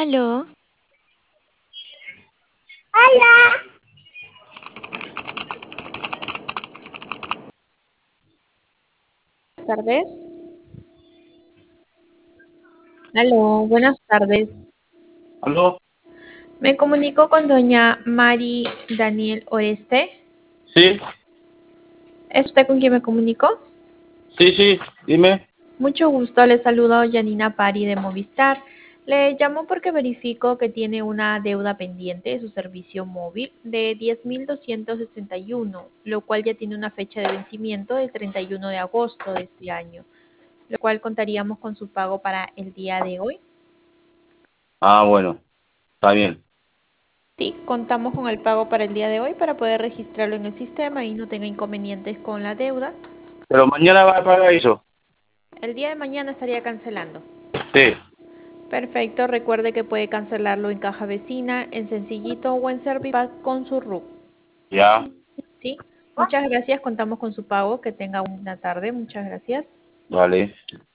Aló, Buenas tardes. Aló, buenas tardes. ¿Aló? Me comunico con doña Mari Daniel Oreste. Sí, ¿Es usted con quien me comunico? sí, dime. Mucho gusto, le saludo Janina Pari de Movistar. Le llamo porque verifico que tiene una deuda pendiente de su servicio móvil de 10.261, lo cual ya tiene una fecha de vencimiento del 31 de agosto de este año, lo cual contaríamos con su pago para el día de hoy. Ah, bueno, está bien. Sí, contamos con el pago para el día de hoy para poder registrarlo en el sistema y no tenga inconvenientes con la deuda. Pero mañana va a pagar eso. El día de mañana estaría cancelando. Sí, Perfecto, recuerde que puede cancelarlo en caja vecina, en Sencillito o en Servipack con su RUC. ya, Sí, muchas gracias, contamos con su pago, que tenga una tarde, muchas gracias. vale.